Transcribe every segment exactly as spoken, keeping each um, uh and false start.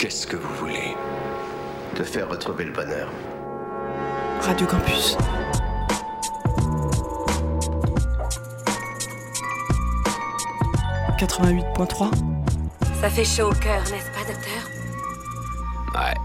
Qu'est-ce que vous voulez? Te faire retrouver le bonheur. Radio Campus. quatre-vingt-huit point trois. Ça fait chaud au cœur, n'est-ce pas, docteur? Ouais.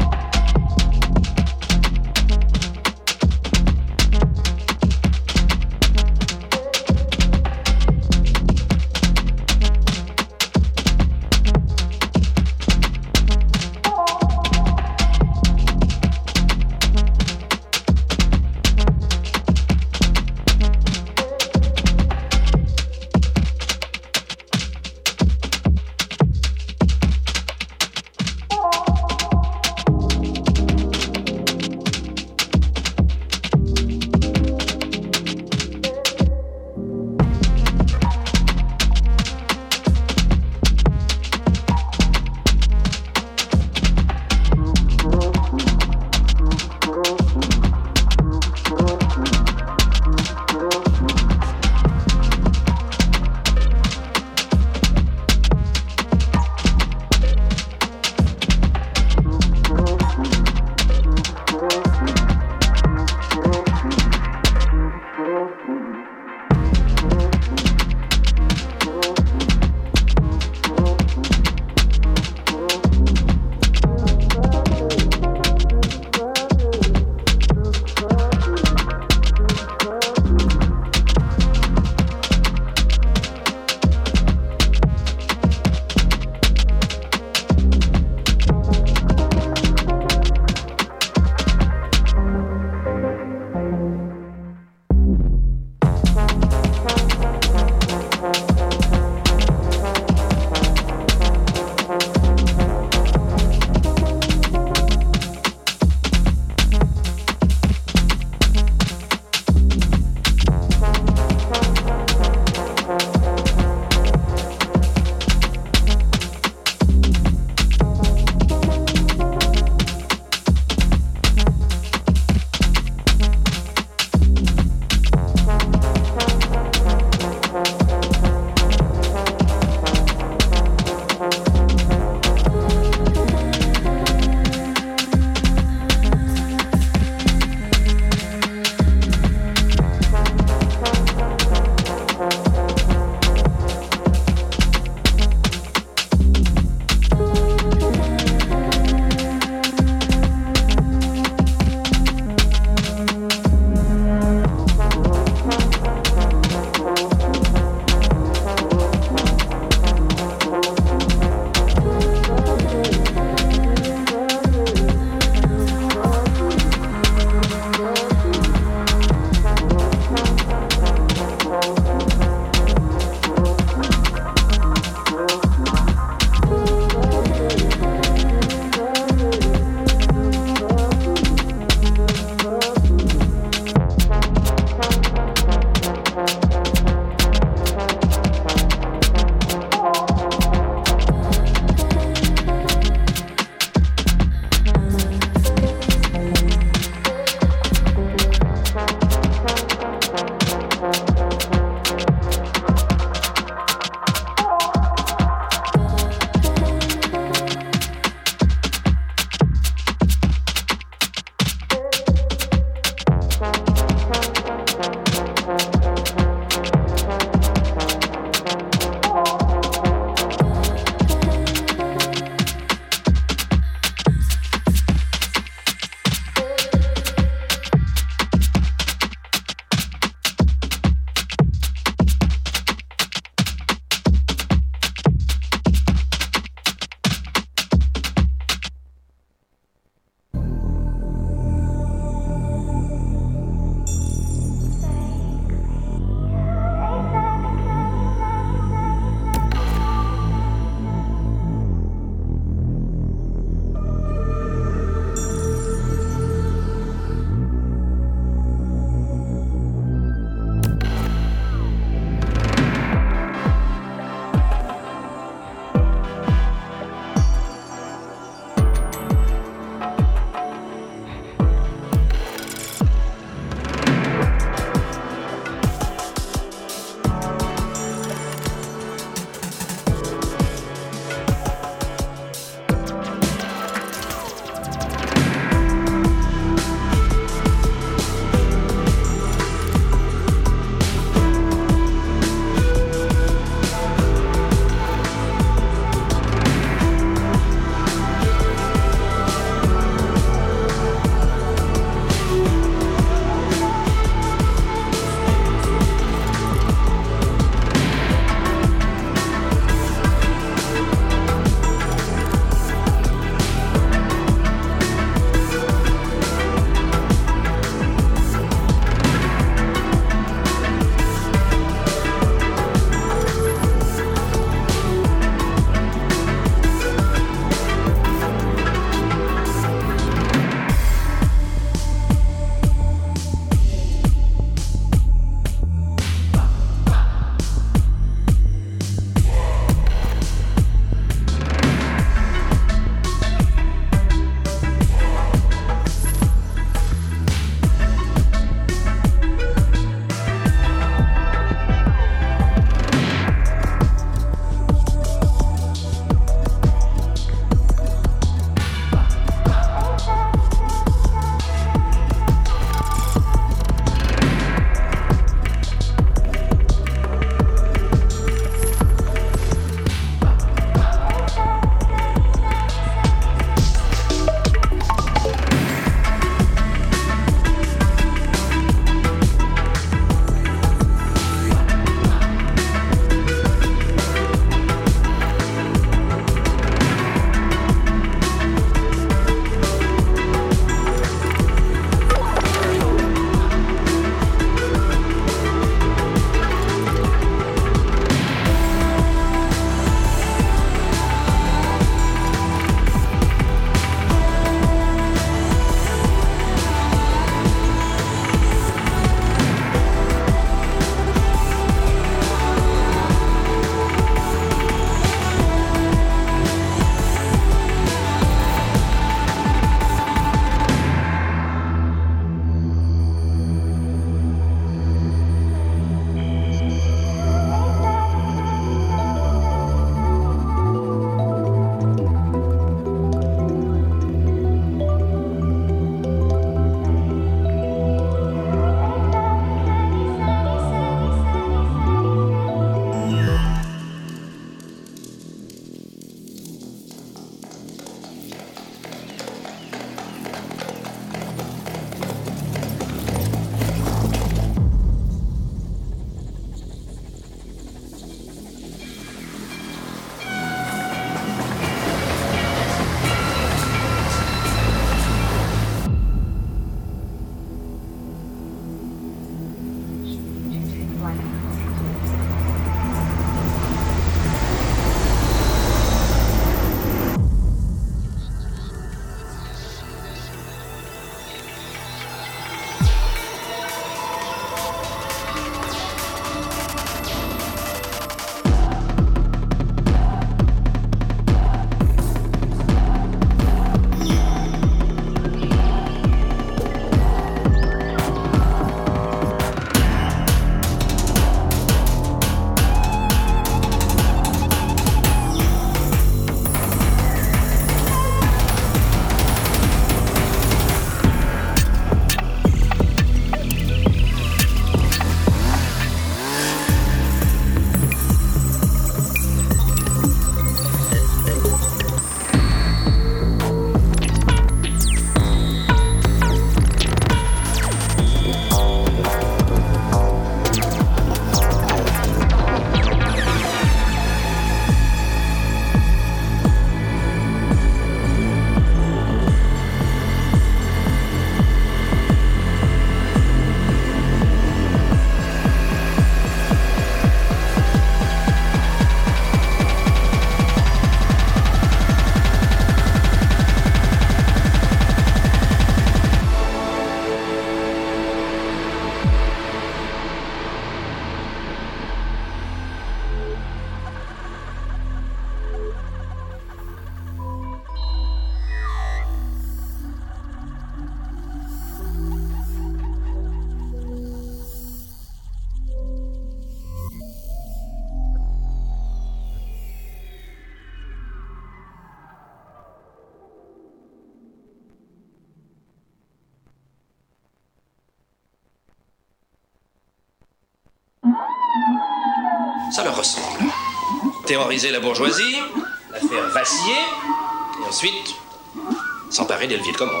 Ça leur ressemble. Terroriser la bourgeoisie, la faire vaciller, et ensuite s'emparer des leviers de commande.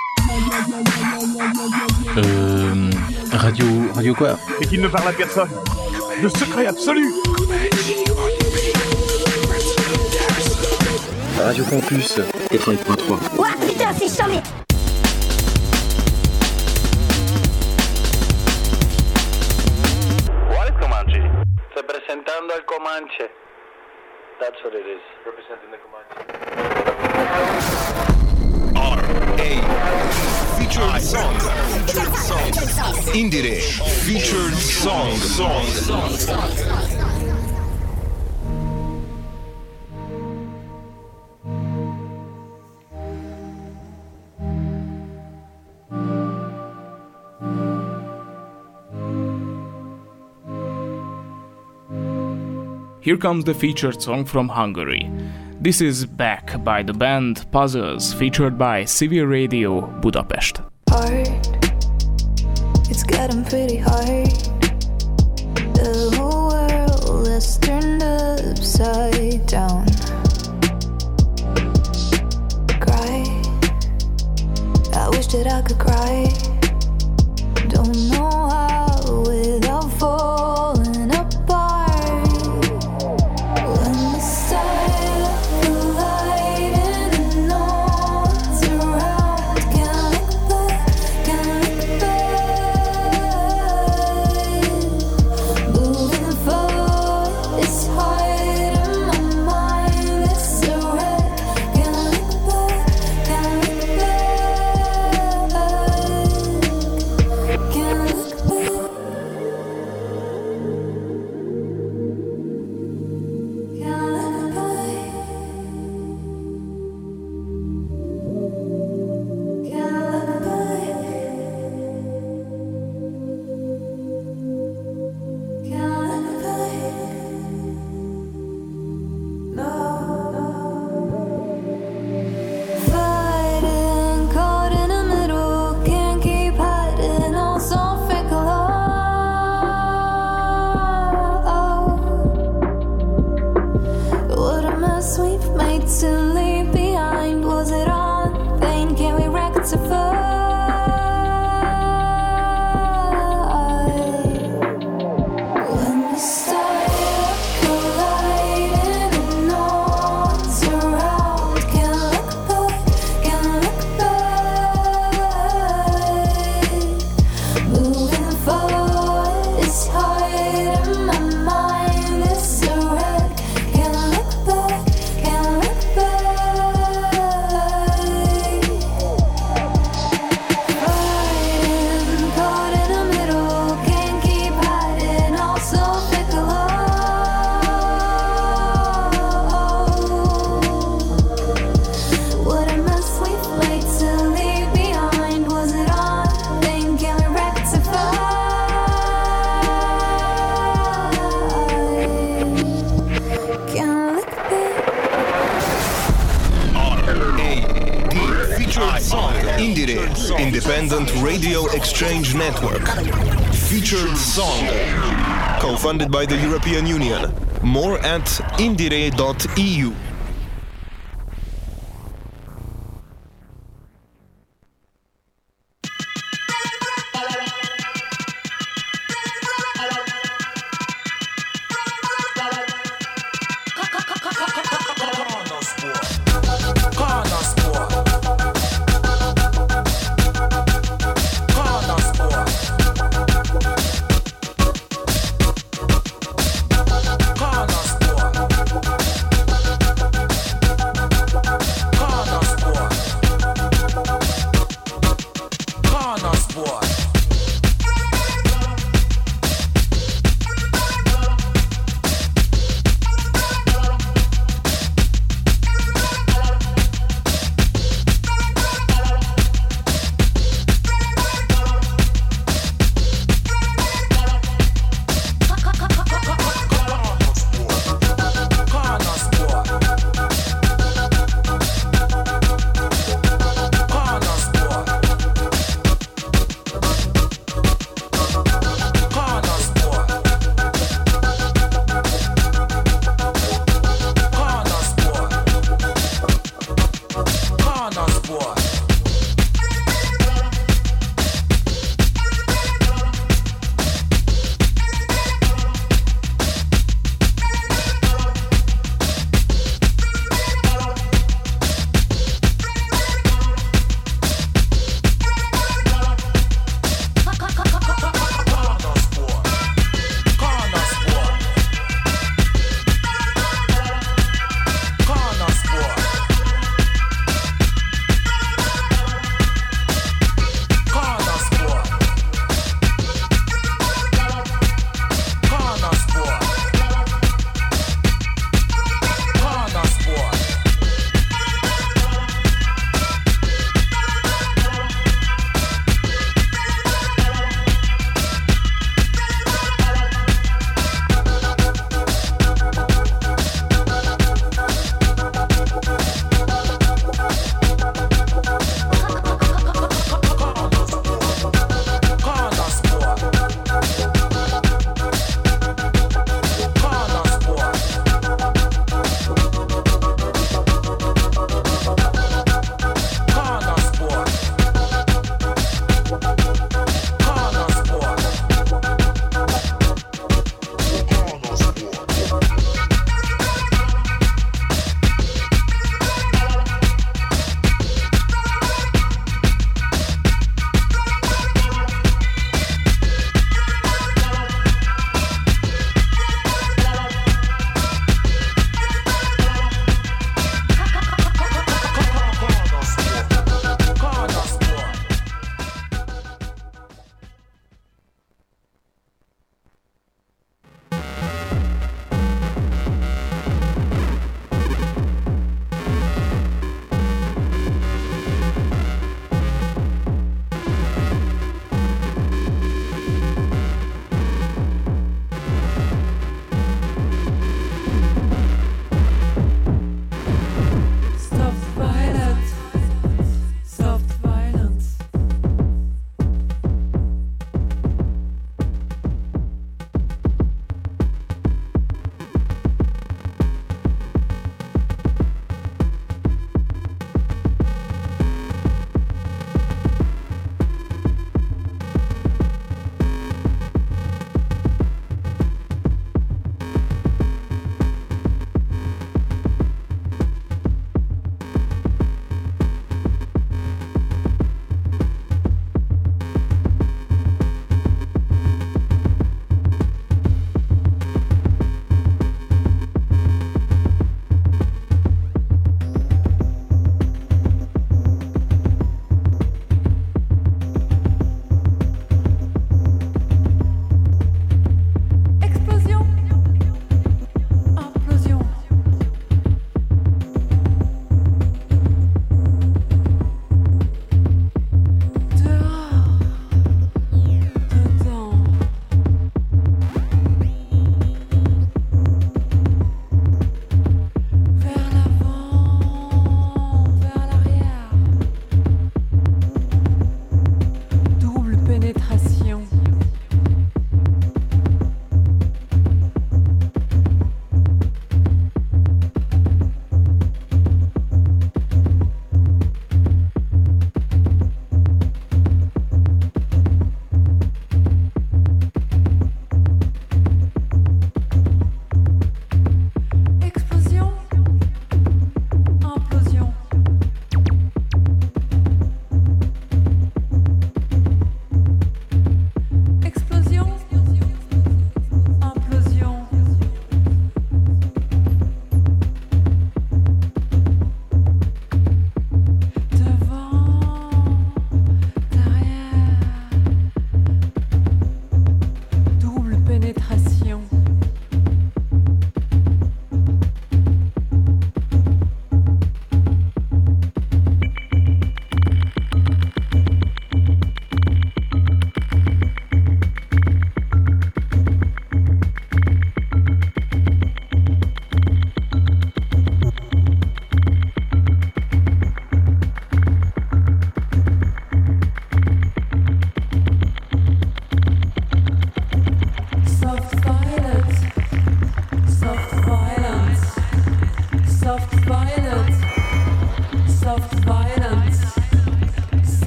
Euh... Radio... Radio quoi? Et qu'il ne parle à personne. Le secret absolu. Radio Campus quatre-vingt-huit point trois. Ouah, putain, c'est charmé. What is Comanche? Representando al Comanche. That's what it is. Representing the Comanche. R A Featured song. Featured song. Indire. Featured song. Song. Here comes the featured song from Hungary. This is Back by the band Puzzles, featured by Civil Radio Budapest. Hard. It's getting pretty hard. The whole world is turned upside down. Cry. I wish that I could cry. Don't know how without falling apart. Independent Radio Exchange Network. Featured song. Co-funded by the European Union. More at indire dot e u.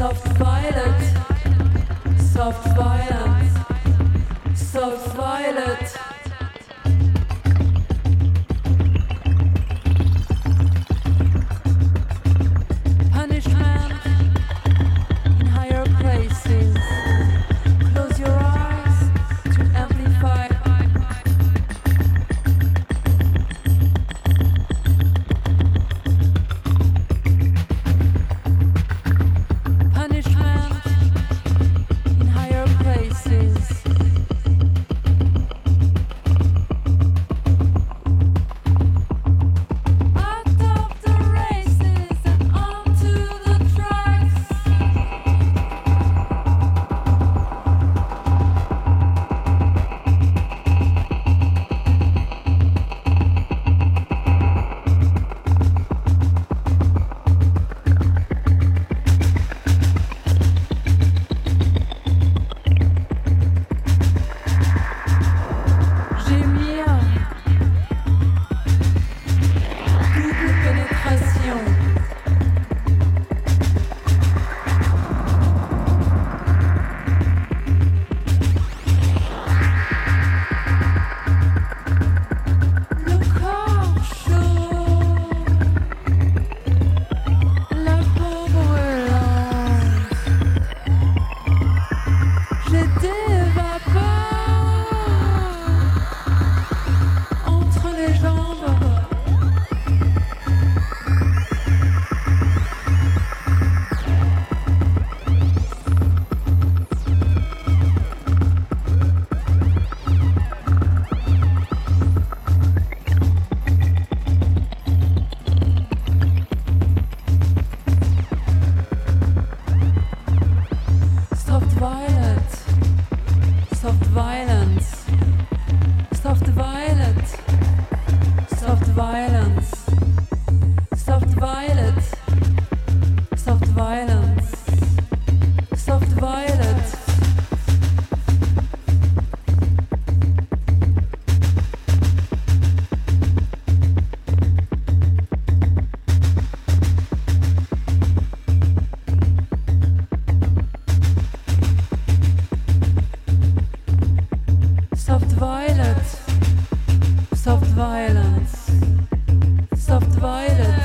Soft violet, soft violence, soft violet. Punishment in higher places. Close your eyes to amplify. Punishment in higher places. Out of the races and onto the tracks. Gémir. Double pénétration. Le corps chaud. La peau brûlante. J'ai des vapeurs entre les jambes. Soft violet, soft violence, soft violet, soft violence, soft violet, soft violence, soft violet. Soft violet, soft violence, soft violet.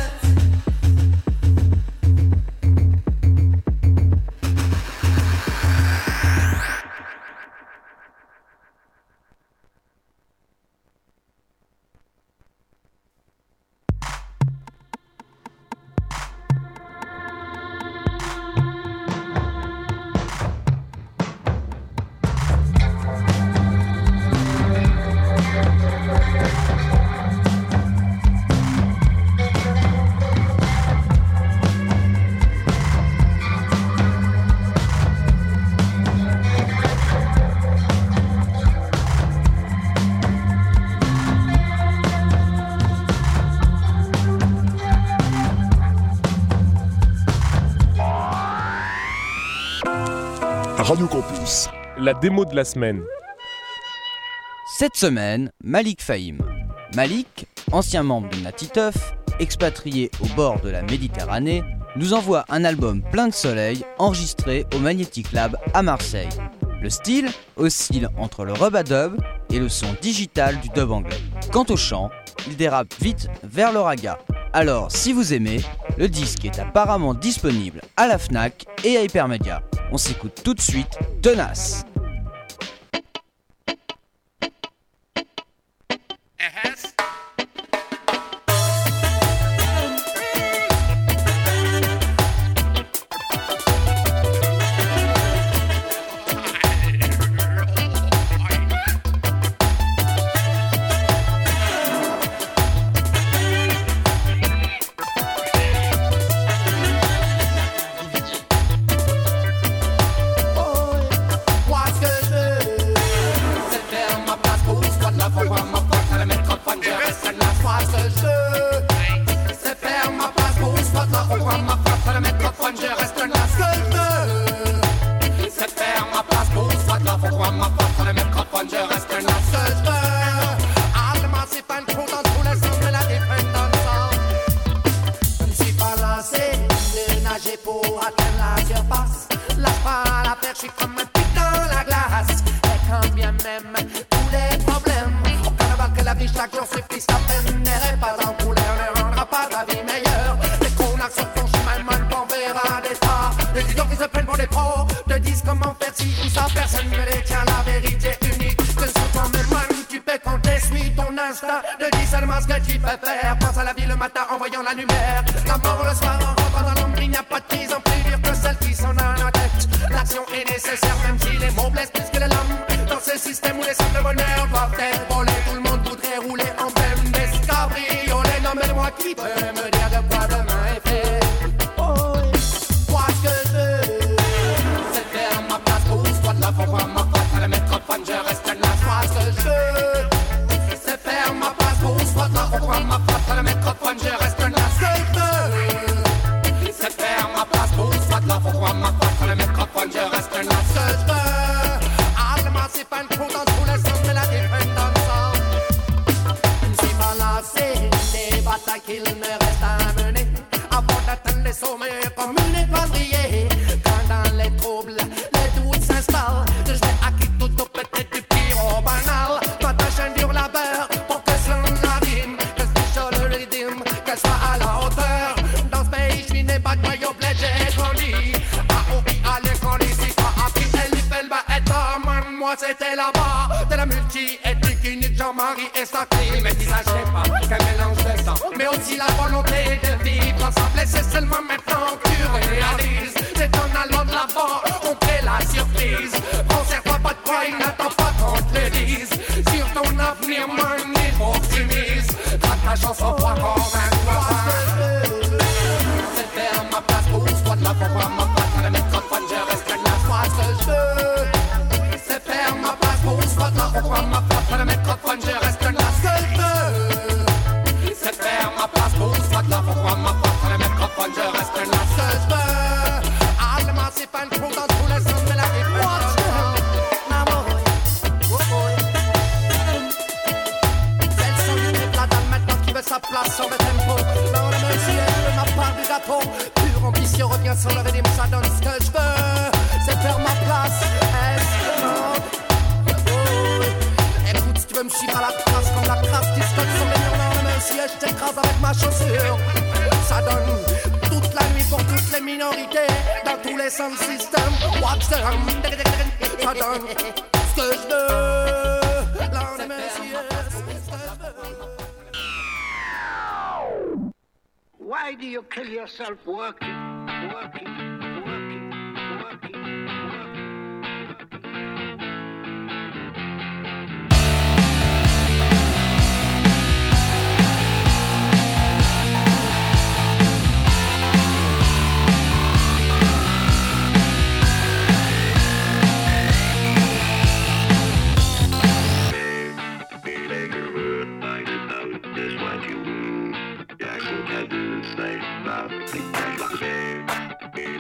Radio Campus, la démo de la semaine. Cette semaine, Malik Fahim. Malik, ancien membre de Natiteuf, expatrié au bord de la Méditerranée, nous envoie un album plein de soleil enregistré au Magnetic Lab à Marseille. Le style oscille entre le rub-a-dub et le son digital du dub anglais. Quant au chant, il dérape vite vers le raga. Alors, si vous aimez, le disque est apparemment disponible à la Fnac et à Hypermedia. On s'écoute tout de suite Tenace. Why prenne la surface. Lâche pas la perche, je suis comme un putain la glace. Et quand bien même tous les problèmes, au carnaval que la vie chaque jour suffit sa peine. N'errez pas en couleur, ne rendra pas ta vie meilleure. Les connards sur ton chemin, man, t'en verras des tas. Les idios qui se prennent pour des pros te disent comment faire ci ou ça. Personne ne détient la vérité unique. Que sur toi-même, man, tu peux quand t'essuies ton instinct. Ne dis seulement ce que tu peux faire. Pense à la vie le matin en voyant la lumière. La mort le soir en rentrant dans l'ombre. Il n'y a pas de prison plus dure que celle qui sont dans la tête. L'action est nécessaire même si les mots blessent plus que les lames. Dans ce système où les simples bonheurs doivent être volés, tout le monde voudrait rouler en même des cabriolets. Non mais moi qui peut me dire de quoi demain est fait. Oh, moi ce que je veux, c'est faire ma place pour soit de la foi, moi ma foi, à la métropole, je reste là. Moi ce que je veux, c'est faire ma place pour soit de la foi, ma foi, à la métropole, je reste là. Ce que je veux, c'est faire ma place pour soit de la foi, ma foi, à la métropole, je reste là. Ce que je veux, allemand c'est pas une cour dans tous les sens, mais la défaite dans le sang. Je suis pas lassé des batailles qu'il me reste à mener avant d'atteindre les sommets comme une étoile brillée. Quand dans les troubles, les doutes s'installent, je vais acquis tout au peut-être du pire au banal. Ma tâche un dur labeur pour que cela n'arrive, que ce soit le rythme, qu'elle soit à la hauteur. Dans ce pays, je n'ai pas de maillot bled, j'ai grandi. A O I à l'école, ici pas appris, elle fait le bas état. Moi c'était là-bas, de la multi-ethnique unique, Jean-Marie et sa clé. Mais visage n'est pas qu'un mélange de sang, mais aussi la volonté de vivre ensemble. Et c'est seulement maintenant que tu réalises, c'est en allant de l'avant qu'on crée la surprise. Conserve-toi pas de quoi, il n'attend pas qu'on te le dise. Sur ton avenir, mon niveau optimise. Traque ta chanson froid comme un poisson. C'est faire ma place pour soit de la foi, ma place à la métropole, je reste là. Moi ce que je veux, c'est faire ma place pour soit de la foi, ma place à la métropole, je reste là. Ce que je veux, c'est faire ma place pour soit de la foi, ma place à la métropole, je reste là. Ce que je veux, allemand c'est pas une cour dans tous les sens, mais la vie fait dans le sang. Now boy, oh boy, c'est le son du la dalle maintenant qui veut sa place sur le tempo. Dans le monsieur, ma part du gâteau, pure ambition revient sur le rythme, ça donne ce que je veux, c'est faire ma place. Est-ce que non? Écoute, si tu veux me suivre à la trace comme la crasse qui se colle sur les murs dans le monsieur, je t'écrase avec ma chaussure. Ça donne toute la nuit pour toutes les minorités, dans tous les sound systems. Watch them, ça donne ce que je veux. Là, le monsieur, ce que je veux. Why do you kill yourself working, working, working, working, working? Jackson had to say,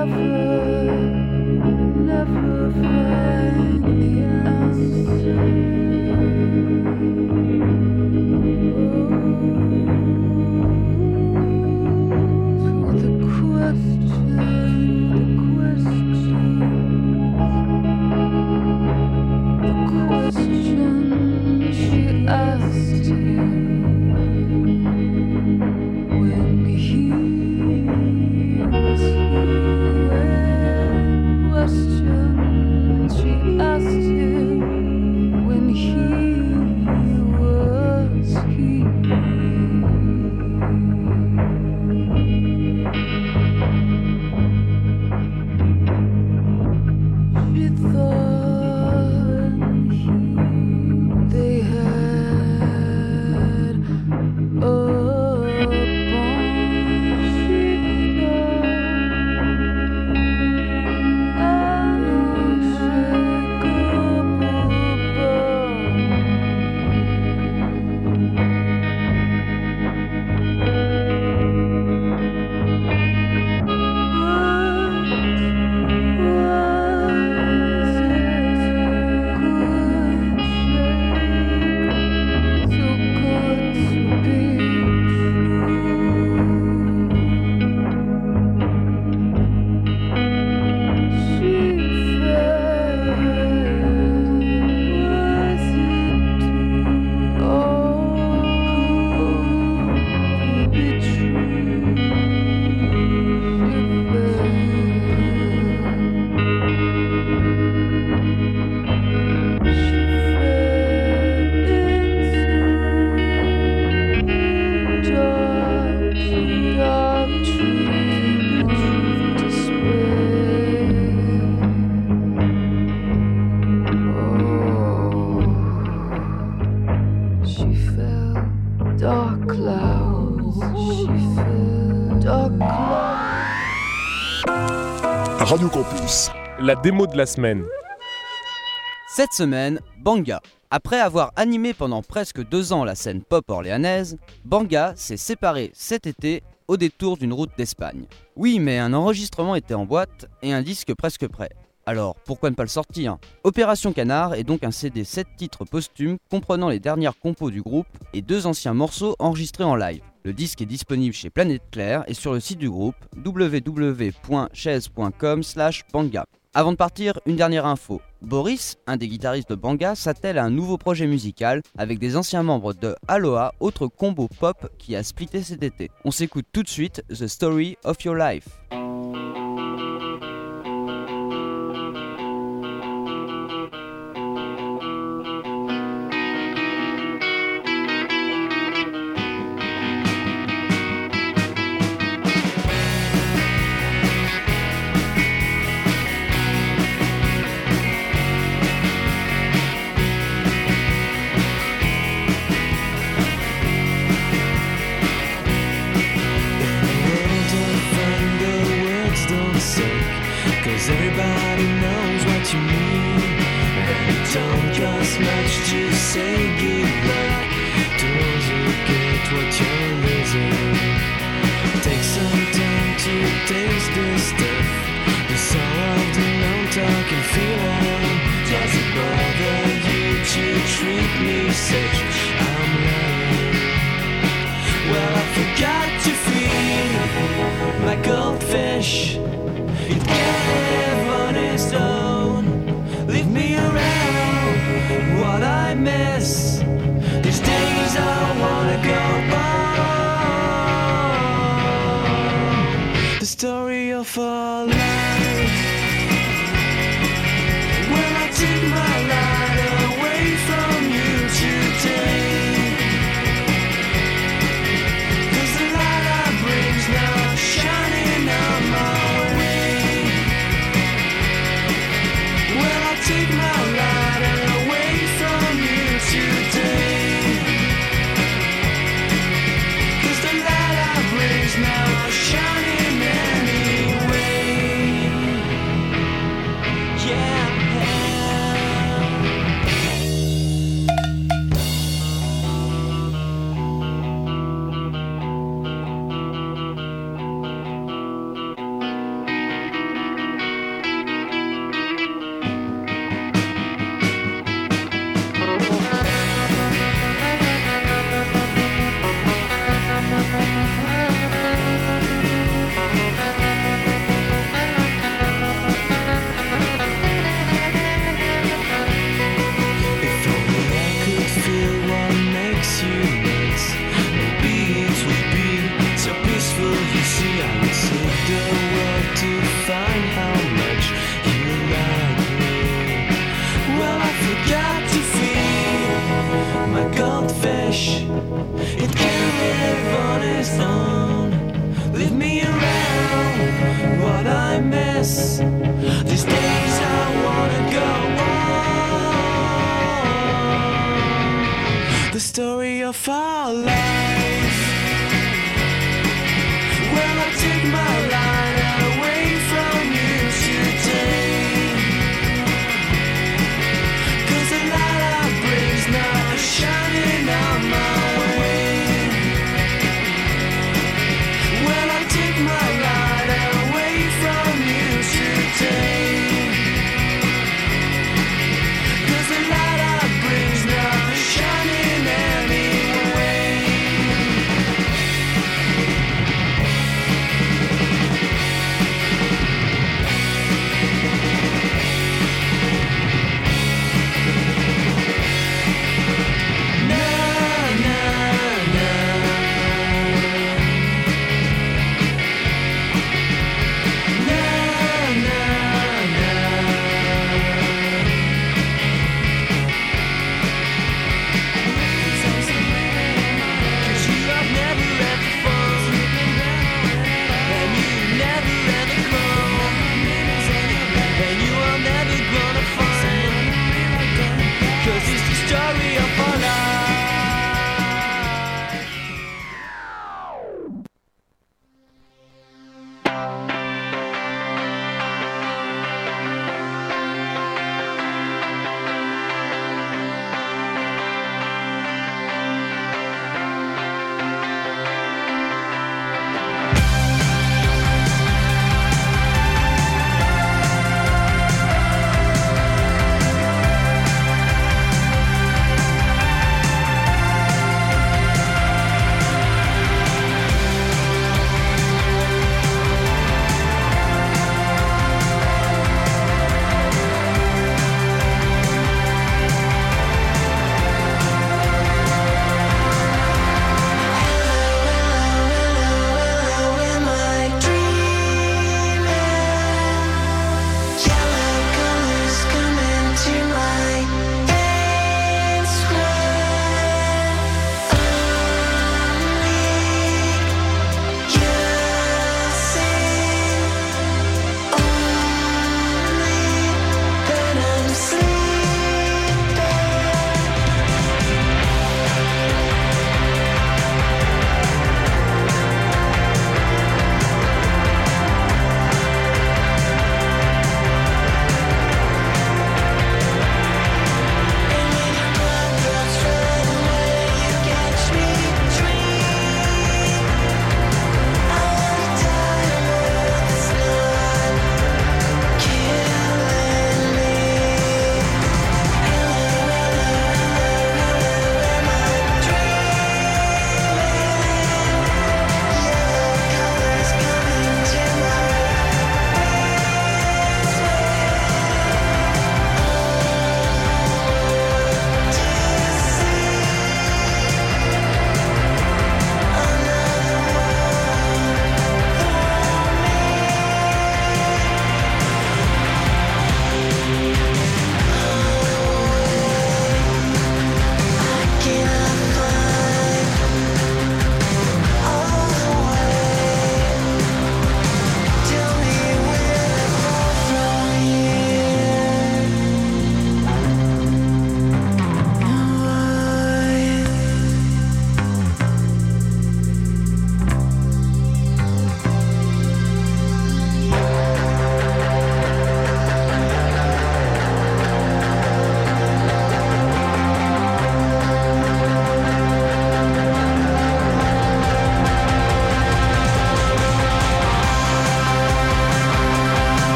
Radio Campus, la démo de la semaine. Cette semaine, Banga. Après avoir animé pendant presque deux ans la scène pop orléanaise, Banga s'est séparé cet été au détour d'une route d'Espagne. Oui, mais un enregistrement était en boîte et un disque presque prêt. Alors, pourquoi ne pas le sortir ? Opération Canard est donc un C D sept titres posthumes comprenant les dernières compos du groupe et deux anciens morceaux enregistrés en live. Le disque est disponible chez Planète Claire et sur le site du groupe w w w point chaise point com slash banga. Avant de partir, une dernière info. Boris, un des guitaristes de Banga, s'attelle à un nouveau projet musical avec des anciens membres de Aloha, autre combo pop qui a splitté cet été. On s'écoute tout de suite The Story of Your Life. Everybody knows what you mean, and it don't cost much to say goodbye to those who get what you're losing. Take some time to taste the stuff, the sorrow of the non-talking feeling. Does it bother you to treat me such? I'm lying. Well, I forgot to feed my goldfish. It gave on its own. Leave me around what I miss. These days I wanna go on. The story of our life. When I take my light away from you today, 'cause the light I bring's now shining on my take my light away from you today, 'cause the light I bring's now shining anyway. Yeah. the world to find how much you like me. Well, I forgot to feed my goldfish. It can live on its own. Leave me around what I miss. These days I wanna go on. The story of our life.